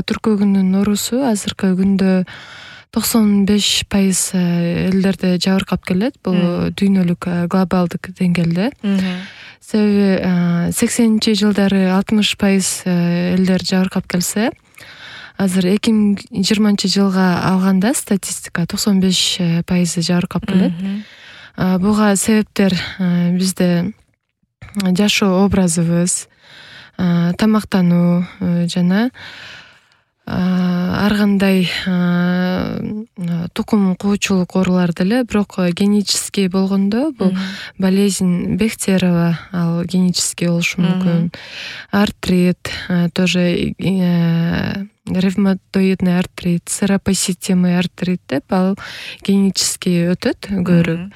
түркөгүнүн оорусу азыркы күндө 95% элдерде жабыркап келет. Бул дүйнөлүк глобалдык деңгээлде. Себеби 80 жылдары 60% элдер жабыркап келсе, азыр 2020 жылга алганда статистика 95% жабыркап келет. Буга себептер бизде жашоо образыбыз, тамактануу жана ар кандай тукум куучулук оорулар деле, бирок генетический болгондо бул болезнь Бехтерова, ал генетический болушу мүмкүн. Артрит, тоже ревматоидный артрит, серопоситивный артрит деп ал генетический өтөт көбүрөөк.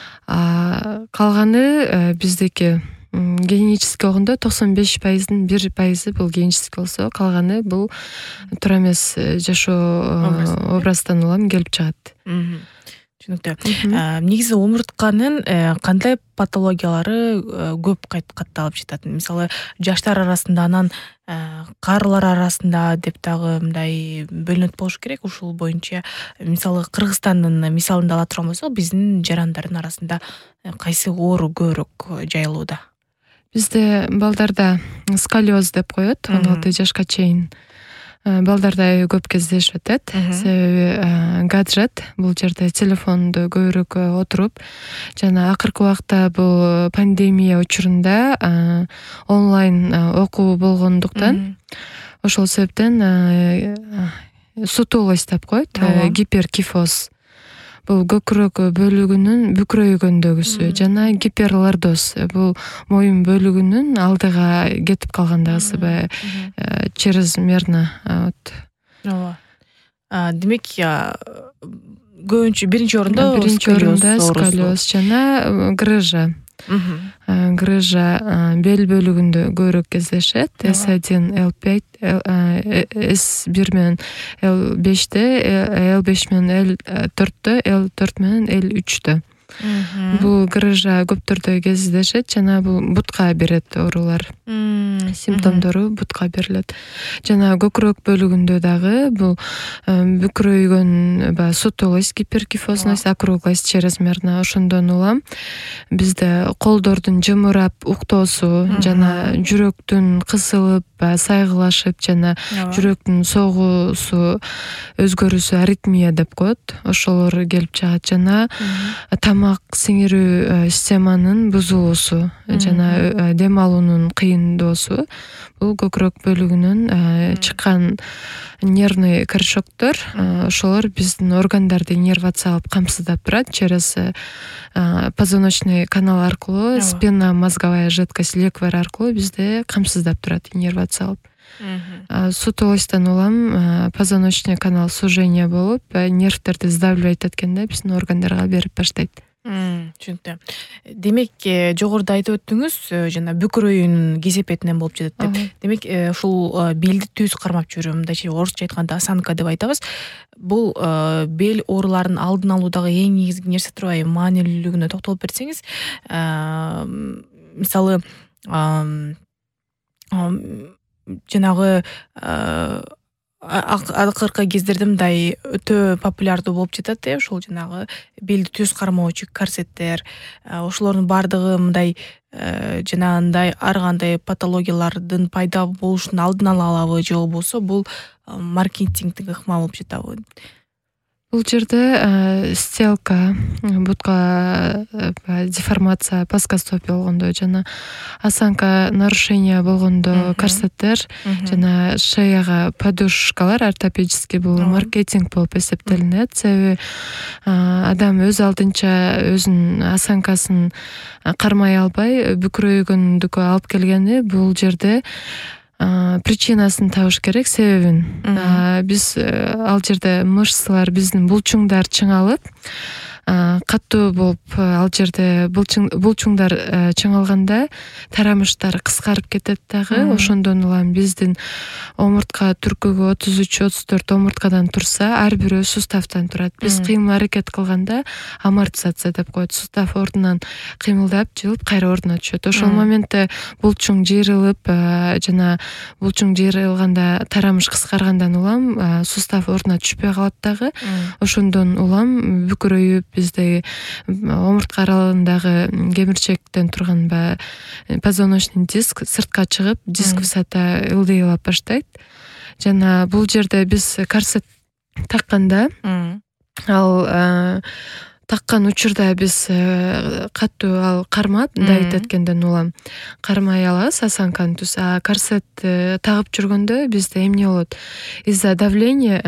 Калганы биздеки генетический болгондо 95%-ын 1% бул генетический болсо, калганы бул туура эмес жашоо образдан улам келип чыгат. Түшүнүктүү. Негизи омуртканын кандай патологиялары көп катталып жатат? Мисалы, жаштар арасында, анан карылар арасында деп дагы мындай бөлүнөт болуш керек. Ушул боюнча, мисалы, Кыргызстандын мисалында ала турган болсок, биздин жарандардын арасында кайсы оору көбүрөөк жайылууда? Бизде балдарда сколиоз деп коет, 16 жашка чейин. Балдарда көп кездешип атат. Себеби гаджет, бул жерде телефонду көбүрөөк отуруп, жана акыркы убакта бул пандемия учурунда онлайн окуу болгондуктан, ошол себептен сутулость деп коет, гиперкифоз. Бул көкүрөк бөлүгүнүн бүкрөйгөндөгүсү жана гиперлордоз. Бул моюн бөлүгүнүн алдыга кетип калгандагысы, чрезмерно. Демек, көбүнчө биринчи орунда сколиоз жана грыжа. Грыжа бел бөлүгүндө көбүрөөк кездешет. S1, L5, S1 менен L5-те, L5 менен L4-тө, L4 менен L3-тө. Бул грыжа көптөрдө кездешет жана бул бутка берет оорулар. Симптомдору бутка берилет. Жана көкүрөк бөлүгүндө дагы бул бүкрөйгөн сутулость, гиперкифозность, округлость чрезмерно. Ошондон улам бизде колдордун жымырап уктоосу жана жүрөктүн кысылып, сайгылашып жана жүрөктүн согуусу өзгөрүүсү аритмия деп коет. Ошолор келип чыгат жана тамак сиңирүү системанын бузулуусу жана дем алуунун кыйындоосу. Бул көкүрөк бөлүгүнөн чыккан нервный корешоктор, ошолор биздин органдарды иннервациялап камсыздап турат через позвоночный канал аркылуу, спинномозговая жидкость леквер аркылуу бизде камсыздап турат, иннервациялап. Сутулостон улам позвоночный канал сужение болуп, нервтерди сдавливать эткенде биздин органдарга берип баштайт. Түшүнүктүү. Демек, жогоруда айтып өттүңүз, жана бүкрөйүүнүн кесепетинен болуп жатат деп. Демек, ушул белди түз кармап жүрүү, мындайча орусча айтканда осанка деп айтабыз. Бул бел ооруларынын алдын алуудагы эң негизги нерсе турбайбы? Маанилүүлүгүнө токтолуп берсеңиз, мисалы, жанагы акыркы кездерде мындай өтө популярдуу болуп жатат, ошол жанагы белди түз кармоочу корсеттер, ошолордун баардыгы мындай жанагындай ар кандай патологиялардын пайда болушунун алдын ала алабы, же болбосо бул маркетингдик ыкма болуп жатабы? Бул жерде стелка, бутка деформация, плоскостопие болгондо жана осанка нарушение болгондо корсеттер жана шеяга подушкалар ортопедический бул маркетинг болуп эсептелинет. Себеби адам өз алдынча өзүнүн осанкасын кармай албай бүкрөйгөндүккө алып келгени, бул жерде причинасын табыш керек, себебин. Биз ал жерде мышцалар, биздин булчуңдар чыңалып, катуу болуп ал жерде булчуңдар чыңалганда тарамыштар кыскарып кетет дагы. Ошондон улам биздин омуртка түркүгө 33-34 омурткадан турса, ар бирөө суставтан турат. Биз кыймыл аракет кылганда амортизация деп коет. Сустав ордунан кыймылдап, жылып, кайра ордуна түшөт. Ошол моментте булчуң жыйрылып, жана булчуң жыйрылганда тарамыш кыскаргандан улам сустав ордуна түшпөй калат дагы. Ошондон улам бүкүрөйүп, бизде омуртка аралыгындагы кемирчектен турган позвоночный диск сыртка чыгып, диск высота ылдыйлап баштайт. Жана бул жерде биз корсет такканда, ал таккан учурда биз катуу ал кармап, дайыт эткенден улам кармай алабыз осанканын түз. Корсет тагып жүргөндө бизде эмне болот? Из-за давления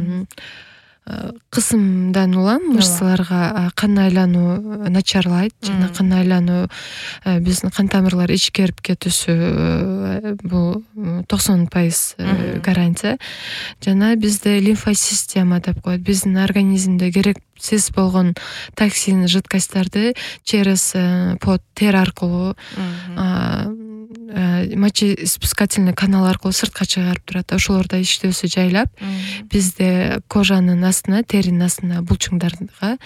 кысымдан улам мышцаларга кан айлануу начарлайт. Жана кан айлануу биздин кан тамырлар ичкерип кетүүсү бул 90% гарантия. Жана бизде лимфосистема деп коет. Биздин организмде керексиз болгон токсин, жидкостьтарды через пот, тер аркылуу мочеиспускательный канал аркылуу сыртка чыгарып турат. Ошолордо иштөөсү жайлап, бизде кожанын астына, теринин астына булчуңдарга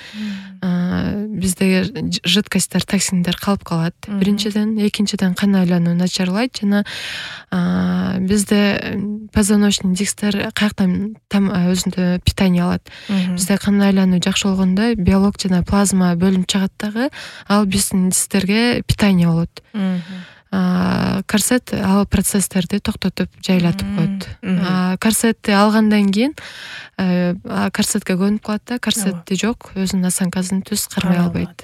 бизде жидкостьтер, токсиндер калып калат. Биринчиден, экинчиден кан айлануу начарлайт. Жана бизде позвоночный дисктер каяктан өзүндө питание алат. Бизде кан айлануу жакшы болгондо биолог жана плазма бөлүнүп чыгат дагы, ал биздин дисктерге питание болот. Корсет ал процесстерди токтотуп, жайлатып коет. Корсетти алгандан кийин корсетке көнүп калат да, корсетти жок, өзүнүн осанкасын түз кармай албайт.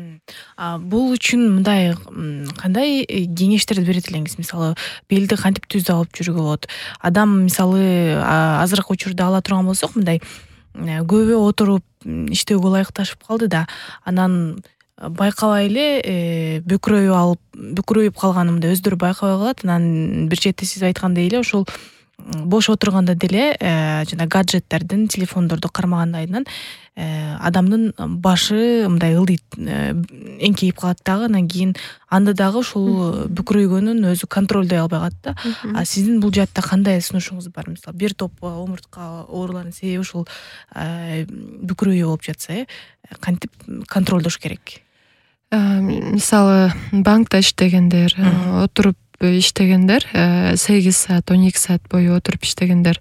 Бул үчүн мындай кандай кеңештерди берет элеңиз? Мисалы, белди кантип түз алып жүргүлө болот? Адам мисалы азыркы учурда ала турган болсок, мындай көбү отуруп иштөөгө ылайыкташып калды да, анан байкабай эле бүкүрөйүп калганымды өздөрү байкабай калат. Анан бир чети сиз айткандай эле ошол бош отурганда деле жана гаджеттердин, телефондорду кармагандан адамдын башы мындай ылдыйт, эңкейип калат дагы. Анан кийин анда дагы ушул бүкүрөйгөнүн өзү контролдой албай калат да. Сиздин бул жаатта кандай сунушуңуз бар? Мисалы, бир топ омуртка ооруларынын себеби ушул бүкүрөйүү болуп жатса, кантип контролдош керек? Мисалы, банкта иштегендер, отуруп иштегендер, 8 саат, 12 саат бою отуруп иштегендер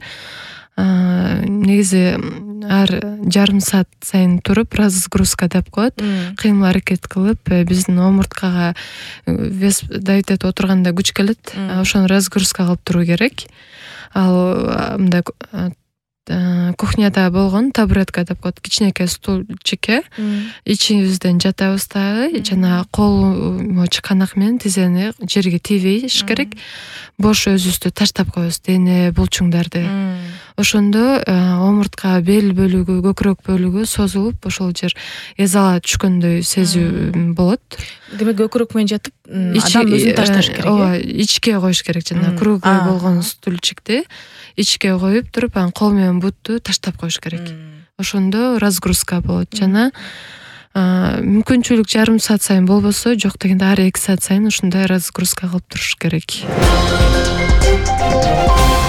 негизи ар жарым саат сайын туруп разгрузка деп коет. Кыймыл аракет кылып, биздин омурткага вес давить этип отурганда күч келет. Ошону разгрузка кылып туруу керек. Ал мындай кухняда болгон табуретка деп коет, кичинекей стульчикке ичибизден жатабыз дагы, жана кол чыканак менен тизени жерге тийбеш керек. Бош өзүбүздү таштап коебуз, дене, булчуңдарды. Ошондо омуртка бел бөлүгү, көкүрөк бөлүгү созулуп, ошол жер эзала түшкөндөй сезүү болот. Демек, көкүрөк менен жатып, адам өзүн ташташ керек. Ооба, ичке коюш керек, жана круглый болгон стульчикти ичке коюп туруп, анан кол менен бутту таштап коюш керек. Ошондо разгрузка болот. Жана мүмкүнчүлүк жарым саат сайын болбосо, жок дегенде ар 2 саат сайын ушундай разгрузка кылып туруш керек.